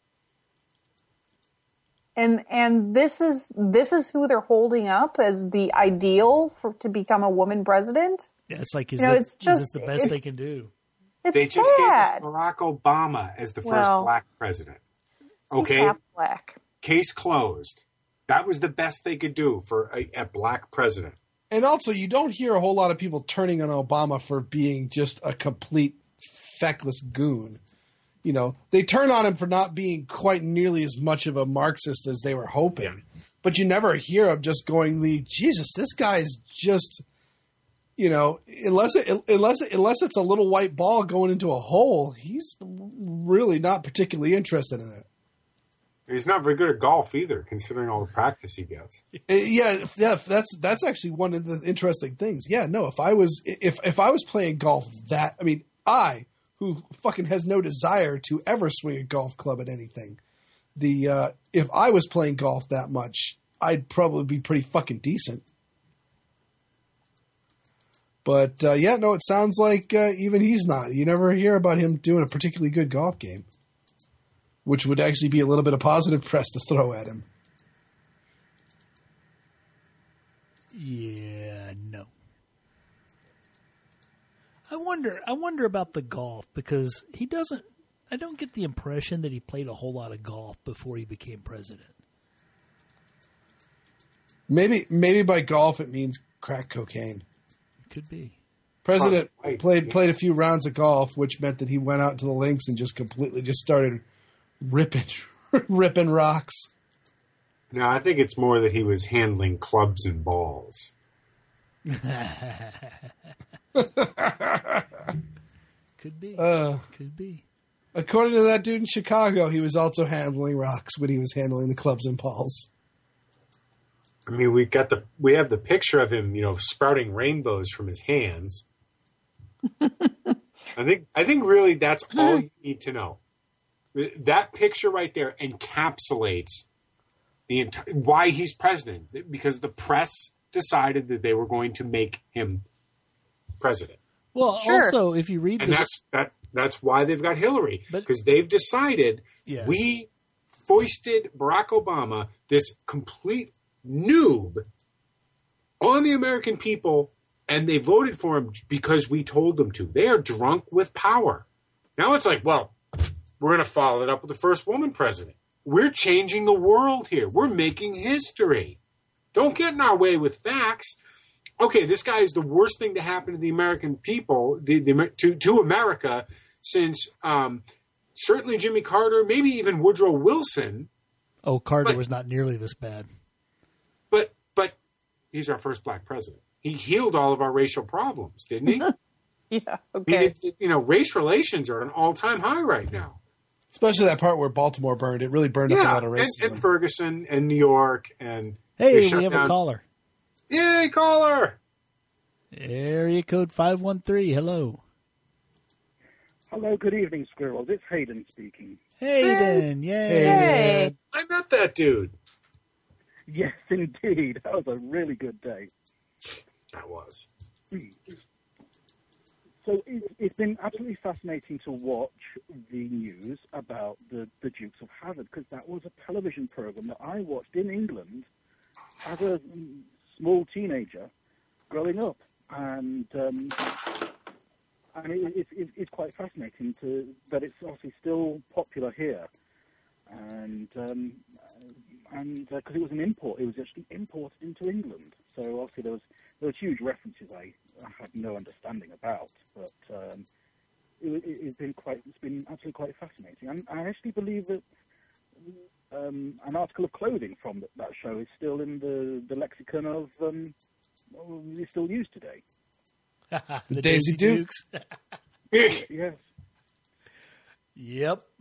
And this is who they're holding up as the ideal to become a woman president. Yeah, it's like, is this the best they can do? It's they just sad. gave us Barack Obama as the first black president. Okay, he's half black. Case closed. That was the best they could do for a black president. And also, you don't hear a whole lot of people turning on Obama for being just a complete feckless goon. You know, they turn on him for not being quite nearly as much of a Marxist as they were hoping. Yeah. But you never hear of just going, Jesus, this guy's just, you know, unless it's a little white ball going into a hole, he's really not particularly interested in it. He's not very good at golf either, considering all the practice he gets. Yeah, that's actually one of the interesting things. Yeah, no, if I was playing golf, who fucking has no desire to ever swing a golf club at anything, if I was playing golf that much, I'd probably be pretty fucking decent. But it sounds like even he's not. You never hear about him doing a particularly good golf game, which would actually be a little bit of positive press to throw at him. Yeah, no. I wonder about the golf, because I don't get the impression that he played a whole lot of golf before he became president. Maybe by golf it means crack cocaine. Could be. President played a few rounds of golf, which meant that he went out to the links and just started ripping rocks. No, I think it's more that he was handling clubs and balls. Could be. Could be. According to that dude in Chicago, he was also handling rocks when he was handling the clubs and balls. I mean, we have the picture of him, you know, sprouting rainbows from his hands. I think really that's all you need to know. That picture right there encapsulates why he's president, because the press decided that they were going to make him president. Well, sure. Also, if you read this, that's why they've got Hillary, because they've decided we foisted Barack Obama, this complete noob, on the American people, and they voted for him because we told them to. They are drunk with power. Now it's like, well, we're going to follow it up with the first woman president. We're changing the world here. We're making history. Don't get in our way with facts. Okay, this guy is the worst thing to happen to the American people, to America, since certainly Jimmy Carter, maybe even Woodrow Wilson. Oh, Carter was not nearly this bad. But he's our first black president. He healed all of our racial problems, didn't he? Yeah, okay. I mean, race relations are at an all-time high right now. Especially that part where Baltimore burned. It really burned up a lot of racism. And Ferguson and New York. And hey, we have a caller. Yay, caller! Area code 513. Hello. Hello, good evening, Squirrels. It's Hayden speaking. Hayden, yay. Hey. I met that dude. Yes, indeed. That was a really good day. That was. So it's been absolutely fascinating to watch the news about the Dukes of Hazzard, because that was a television program that I watched in England as a small teenager growing up. And it's quite fascinating that it's obviously still popular here. And because it was an import, it was actually imported into England. So obviously there were huge references I had no understanding about, but it's been actually quite fascinating. And I actually believe that an article of clothing from that show is still in the lexicon of is still used today. The Daisy Dukes. Yes. Yep.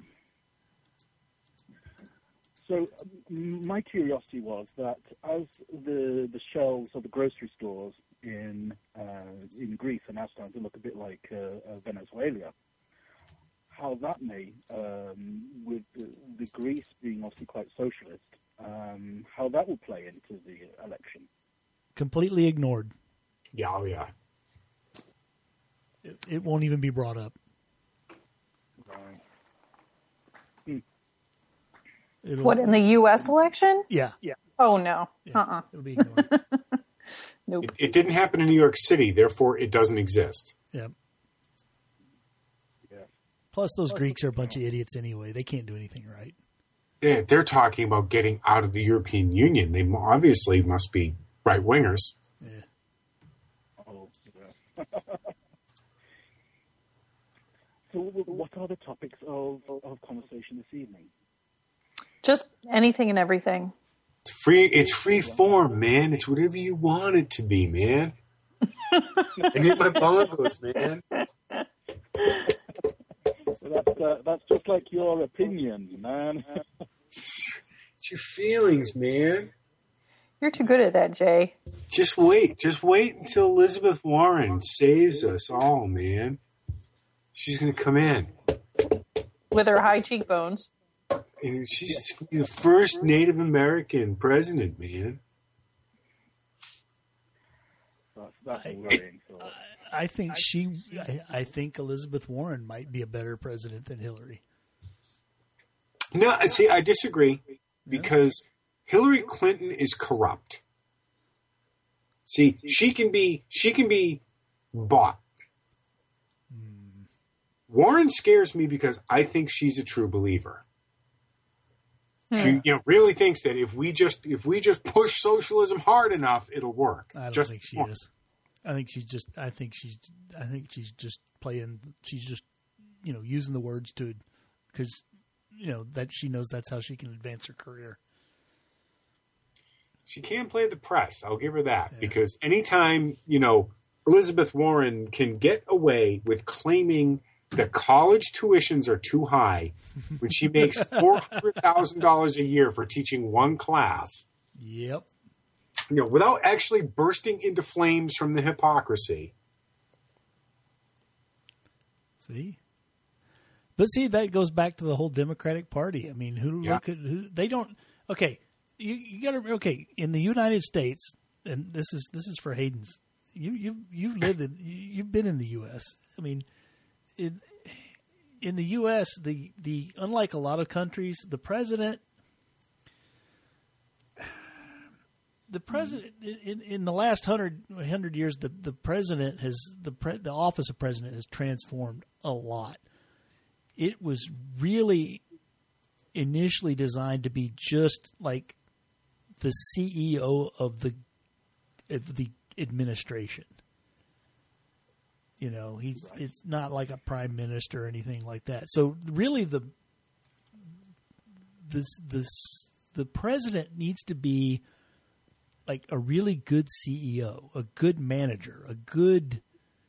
So my curiosity was that as the shelves of the grocery stores in Greece are now starting to look a bit like Venezuela, how that may, with the Greece being obviously quite socialist, how that will play into the election. Completely ignored. Yeah, oh yeah. It won't even be brought up. Right. What, in the U.S. election? Yeah. Oh, no. Yeah, it'll be ignored. Nope. It didn't happen in New York City, therefore it doesn't exist. Yep. Yeah. Plus, those Greeks are a bunch of idiots anyway. They can't do anything right. they're talking about getting out of the European Union. They obviously must be right-wingers. Yeah. Oh, yeah. So what are the topics of conversation this evening? Just anything and everything. It's free form, man. It's whatever you want it to be, man. I need my bongos, man. That's just like your opinion, man. It's your feelings, man. You're too good at that, Jay. Just wait until Elizabeth Warren saves us all, man. She's going to come in. With her high cheekbones. And she's the first Native American president, man. That's worrying. I think Elizabeth Warren might be a better president than Hillary. No, see, I disagree because Hillary Clinton is corrupt. See, she can be bought. Warren scares me because I think she's a true believer. She really thinks that if we just push socialism hard enough, it'll work. I don't think she is. I think she's just playing. She's just using the words to, because that she knows that's how she can advance her career. She can play the press. I'll give her that because anytime Elizabeth Warren can get away with claiming that college tuitions are too high when she makes $400,000 a year for teaching one class. Yep. Without actually bursting into flames from the hypocrisy. See? But see, that goes back to the whole Democratic Party. I mean, look at who they don't. Okay, you got to. Okay, in the United States, and this is for Hayden's. You've been in the U.S. I mean, in the U.S., the unlike a lot of countries, the president in the last 100 years, the president has the office of president has transformed a lot. It was really initially designed to be just like the CEO of the administration. It's not like a prime minister or anything like that. So really, the president needs to be like a really good CEO, a good manager, a good,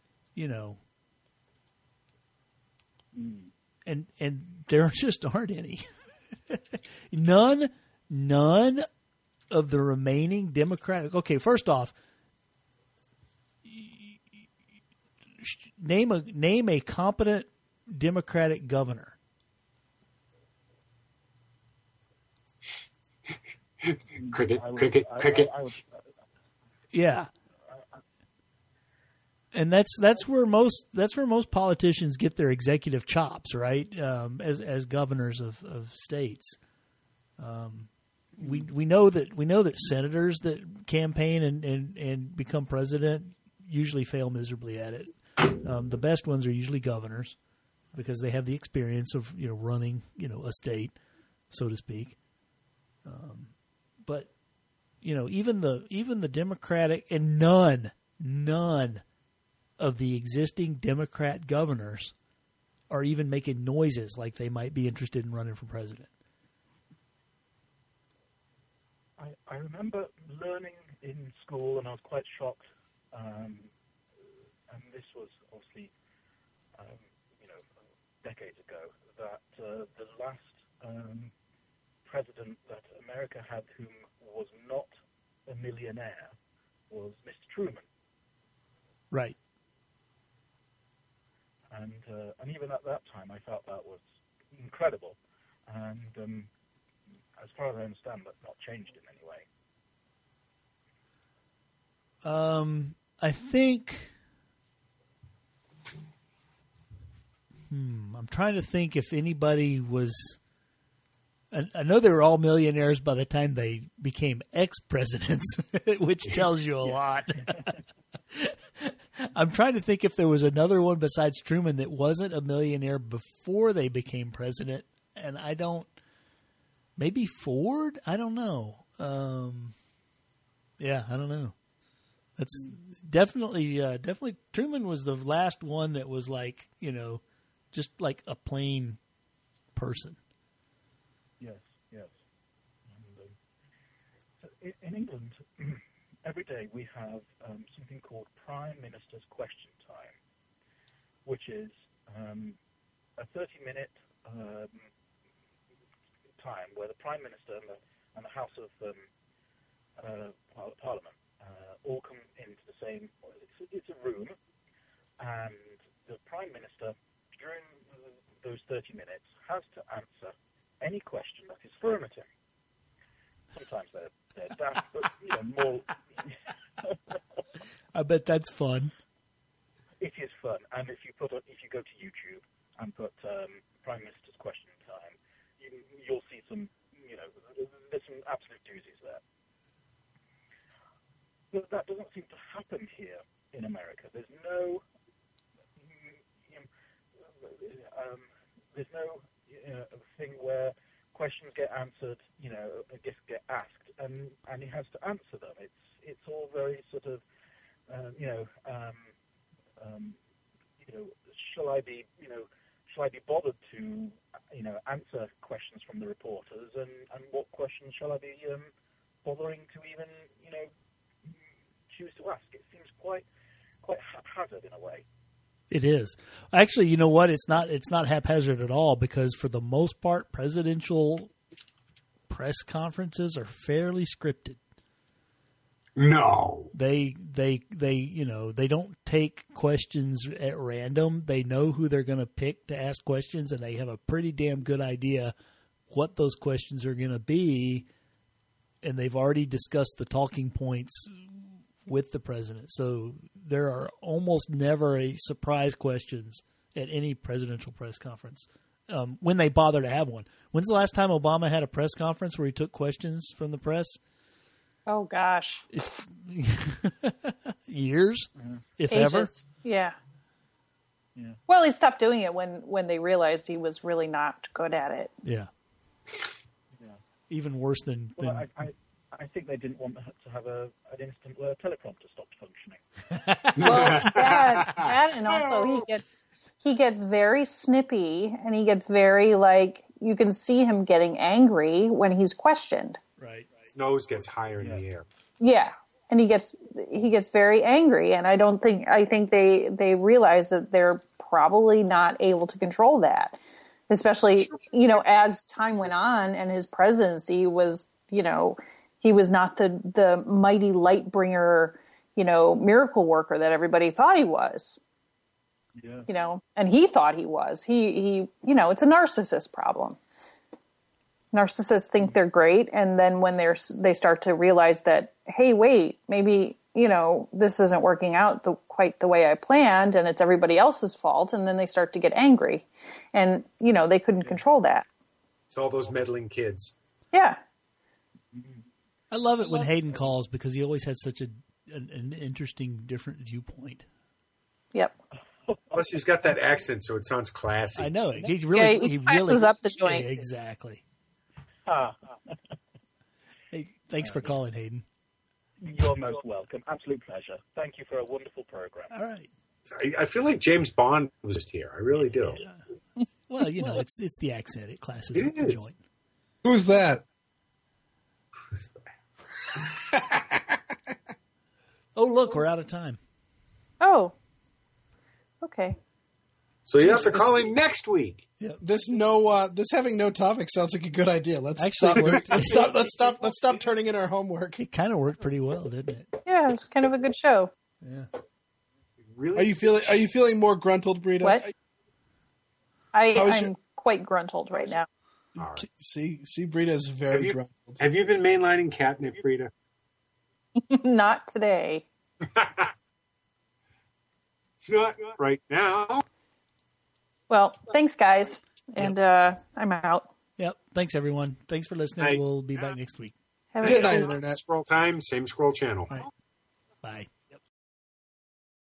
and there just aren't any. None of the remaining Democratic. Okay, first off, name a competent Democratic governor. Cricket. Yeah, and that's where most politicians get their executive chops, right? As governors of states, we know that senators that campaign and become president usually fail miserably at it. The best ones are usually governors because they have the experience of running a state, so to speak. But even the Democratic and none of the existing Democrat governors are even making noises like they might be interested in running for president. I remember learning in school, and I was quite shocked. And this was obviously, decades ago, that the last president that America had whom was not a millionaire was Mr. Truman. Right. And even at that time, I felt that was incredible. And as far as I understand, that's not changed in any way. I think. I'm trying to think if anybody was. I know they were all millionaires by the time they became ex-presidents, which tells you a lot. I'm trying to think if there was another one besides Truman that wasn't a millionaire before they became president, and I don't. Maybe Ford? I don't know. Yeah, I don't know. That's definitely Truman was the last one that was like, just like a plain person. Yes. And, so in England, every day we have something called Prime Minister's Question Time, which is a 30-minute time where the Prime Minister and the House of Parliament all come into the same. It's a room, and the Prime Minister during those 30 minutes has to answer any question that is affirmative. Sometimes they're daft, but more. I bet that's fun. It is fun, and if you go to YouTube and put Prime Minister's Question Time, you'll see some. There's some absolute doozies there. But that doesn't seem to happen here in America. There's no thing where questions get answered, get asked, and he has to answer them. It's all very sort of, shall I be bothered to, answer questions from the reporters, and what questions shall I be bothering to even, choose to ask? It seems quite haphazard in a way. It is. Actually, you know what? It's not haphazard at all, because for the most part, presidential press conferences are fairly scripted. No. They don't take questions at random. They know who they're going to pick to ask questions, and they have a pretty damn good idea what those questions are going to be, and they've already discussed the talking points with the president. So there are almost never a surprise questions at any presidential press conference when they bother to have one. When's the last time Obama had a press conference where he took questions from the press? Oh, gosh. It's years, if Ages. ever. Yeah. Well, he stopped doing it when they realized he was really not good at it. Yeah. Even worse than... Well, I think they didn't want to have an instant where a teleprompter stopped functioning. Well, that and also he gets very snippy, and he gets very, you can see him getting angry when he's questioned. Right. His nose gets higher in the air. Yeah, and he gets very angry, and I think they realize that they're probably not able to control that, especially as time went on and his presidency was he was not the mighty light bringer, miracle worker that everybody thought he was. Yeah. And he thought he was. He it's a narcissist problem. Narcissists think they're great, and then when they start to realize that, hey, wait, maybe this isn't working out quite the way I planned, and it's everybody else's fault, and then they start to get angry, and they couldn't control that. It's all those meddling kids. Yeah. I love it when Hayden calls, because he always has such an interesting, different viewpoint. Yep. Plus, he's got that accent, so it sounds classy. I know it. He really up the joint. Yeah, exactly. Hey, thanks for calling, Hayden. You're most welcome. Absolute pleasure. Thank you for a wonderful program. All right. I feel like James Bond was just here. I really do. Yeah. Well, it's the accent. It classes up the joint. Who's that? Oh, look, we're out of time. Oh. Okay. So you have to call in next week. Yeah. This having no topic sounds like a good idea. Let's stop turning in our homework. It kind of worked pretty well, didn't it? Yeah, it's kind of a good show. Yeah. Really? Are you feeling more gruntled, Brita? What? I'm quite gruntled right now. Right. See, Brita's very gruntled. Have you been mainlining catnip, Brita? Not today. Not right now. Well, thanks, guys. And I'm out. Yep. Thanks, everyone. Thanks for listening. Night. We'll be back next week. Have a good night, Internet. Scroll time, same scroll channel. Right. Bye.